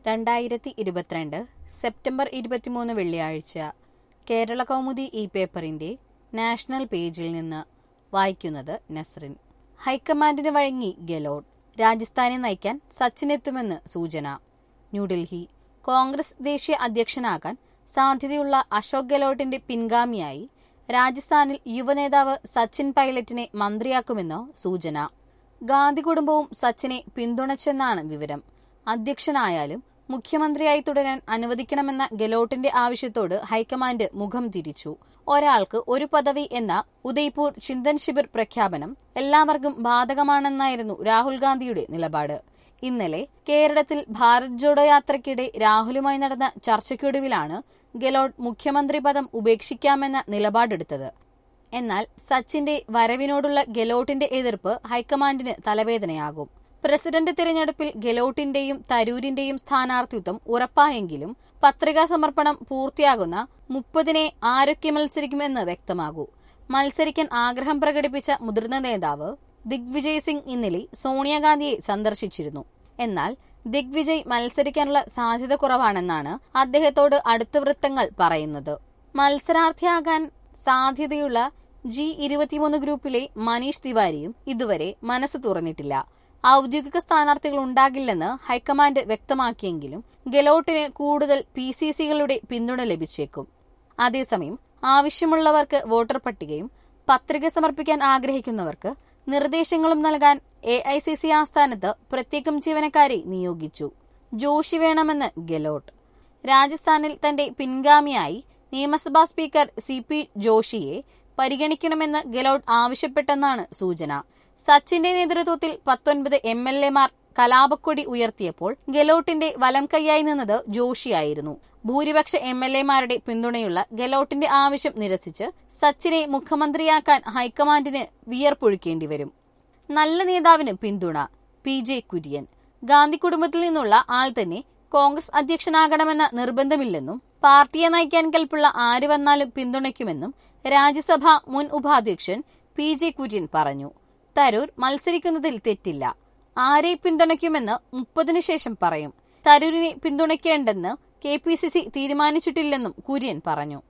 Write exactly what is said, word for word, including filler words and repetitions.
രണ്ടായിരത്തി ഇരുപത്തിരണ്ട് സെപ്റ്റംബർ ഇരുപത്തിമൂന്ന് വെള്ളിയാഴ്ച കേരള കൗമുദി ഈ പേപ്പറിന്റെ നാഷണൽ പേജിൽ നിന്ന് വായിക്കുന്നത് നസ്രിൻ. ഹൈക്കമാൻഡിന് വഴങ്ങി ഗെലോട്ട്, രാജസ്ഥാനെ നയിക്കാൻ സച്ചിനെത്തുമെന്ന് സൂചന. ന്യൂഡൽഹി. കോൺഗ്രസ് ദേശീയ അധ്യക്ഷനാകാൻ സാധ്യതയുള്ള അശോക് ഗെലോട്ടിന്റെ പിൻഗാമിയായി രാജസ്ഥാനിൽ യുവനേതാവ് സച്ചിൻ പൈലറ്റിനെ മന്ത്രിയാക്കുമെന്ന് സൂചന. ഗാന്ധി കുടുംബവും സച്ചിനെ പിന്തുണച്ചെന്നാണ് വിവരം. അധ്യക്ഷനായാലും മുഖ്യമന്ത്രിയായി തുടരാൻ അനുവദിക്കണമെന്ന ഗെലോട്ടിന്റെ ആവശ്യത്തോട് ഹൈക്കമാൻഡ് മുഖം തിരിച്ചു. ഒരാൾക്ക് ഒരു പദവി എന്ന ഉദയ്പൂർ ചിന്തൻ ശിബിർ പ്രഖ്യാപനം എല്ലാവർക്കും ബാധകമാണെന്നായിരുന്നു രാഹുൽ ഗാന്ധിയുടെ നിലപാട്. ഇന്നലെ കേരളത്തിൽ ഭാരത് ജോഡോ യാത്രയ്ക്കിടെ രാഹുലുമായി നടന്ന ചർച്ചയ്ക്കൊടുവിലാണ് ഗെലോട്ട് മുഖ്യമന്ത്രി പദം ഉപേക്ഷിക്കാമെന്ന നിലപാടെടുത്തത്. എന്നാൽ സച്ചിന്റെ വരവിനോടുള്ള ഗെലോട്ടിന്റെ എതിർപ്പ് ഹൈക്കമാൻഡിന് തലവേദനയാകും. പ്രസിഡന്റ് തിരഞ്ഞെടുപ്പിൽ ഗെലോട്ടിന്റെയും തരൂരിന്റെയും സ്ഥാനാർത്ഥിത്വം ഉറപ്പായെങ്കിലും പത്രികാ സമർപ്പണം പൂർത്തിയാകുന്ന മുപ്പതിനെ ആരൊക്കെ മത്സരിക്കുമെന്ന് വ്യക്തമാകൂ. മത്സരിക്കാൻ ആഗ്രഹം പ്രകടിപ്പിച്ച മുതിർന്ന നേതാവ് ദിഗ്വിജയ് സിംഗ് ഇന്നലെ സോണിയാഗാന്ധിയെ സന്ദർശിച്ചിരുന്നു. എന്നാൽ ദിഗ്വിജയ് മത്സരിക്കാനുള്ള സാധ്യത കുറവാണെന്നാണ് അദ്ദേഹത്തോട് അടുത്ത വൃത്തങ്ങൾ പറയുന്നത്. മത്സരാർത്ഥിയാകാൻ സാധ്യതയുള്ള ജി ഇരുപത്തിമൂന്ന് ഗ്രൂപ്പിലെ മനീഷ് തിവാരിയും ഇതുവരെ മനസ്സ് തുറന്നിട്ടില്ല. ഔദ്യോഗിക സ്ഥാനാർത്ഥികൾ ഉണ്ടാകില്ലെന്ന് ഹൈക്കമാൻഡ് വ്യക്തമാക്കിയെങ്കിലും ഗെലോട്ടിന് കൂടുതൽ പി സി സികളുടെ പിന്തുണ ലഭിച്ചേക്കും. അതേസമയം ആവശ്യമുള്ളവർക്ക് വോട്ടർ പട്ടികയും പത്രിക സമർപ്പിക്കാൻ ആഗ്രഹിക്കുന്നവർക്ക് നിർദ്ദേശങ്ങളും നൽകാൻ എ ഐ സി സി ആസ്ഥാനത്ത് പ്രത്യേകം ജീവനക്കാരെ നിയോഗിച്ചു. ജോഷി വേണമെന്ന് ഗെലോട്ട്. രാജസ്ഥാനിൽ തന്റെ പിൻഗാമിയായി നിയമസഭാ സ്പീക്കർ സി പി ജോഷിയെ പരിഗണിക്കണമെന്ന് ഗെലോട്ട് ആവശ്യപ്പെട്ടെന്നാണ് സൂചന. സച്ചിന്റെ നേതൃത്വത്തിൽ പത്തൊൻപത് എം എൽ എമാർ കലാപക്കൊടി ഉയർത്തിയപ്പോൾ ഗെലോട്ടിന്റെ വലം കൈയായി നിന്നത് ജോഷിയായിരുന്നു. ഭൂരിപക്ഷ എം എൽ എമാരുടെ പിന്തുണയുള്ള ഗെലോട്ടിന്റെ ആവശ്യം നിരസിച്ച് സച്ചിനെ മുഖ്യമന്ത്രിയാക്കാൻ ഹൈക്കമാൻഡിന് വിയർപ്പൊഴുക്കേണ്ടി വരും. നല്ല നേതാവിന് പിന്തുണ. P J Kurian. ഗാന്ധി കുടുംബത്തിൽ നിന്നുള്ള ആൾ തന്നെ കോൺഗ്രസ് അധ്യക്ഷനാകണമെന്ന നിർബന്ധമില്ലെന്നും പാർട്ടിയെ നയിക്കാൻ കൽപ്പുള്ള ആര് വന്നാലും പിന്തുണയ്ക്കുമെന്നും രാജ്യസഭ മുൻ ഉപാധ്യക്ഷൻ പി ജെ കുര്യൻ പറഞ്ഞു. തരൂർ മത്സരിക്കുന്നതിൽ തെറ്റില്ല. ആരെ പിന്തുണയ്ക്കുമെന്ന് മുപ്പതിനു ശേഷം പറയും. തരൂരിനെ പിന്തുണയ്ക്കേണ്ടെന്ന് കെ പി സി സി തീരുമാനിച്ചിട്ടില്ലെന്നും കുര്യൻ പറഞ്ഞു.